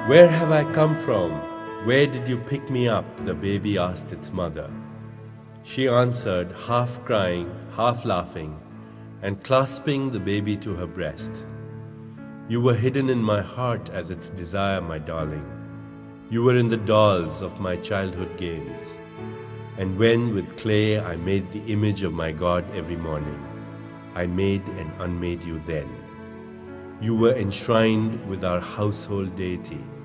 Where have I come from? Where did you pick me up? The baby asked its mother. She answered, half crying, half laughing, and clasping the baby to her breast. You were hidden in my heart as its desire, my darling. You were in the dolls of my childhood games. And when with clay I made the image of my God every morning, I made and unmade you then. You were enshrined with our household deity.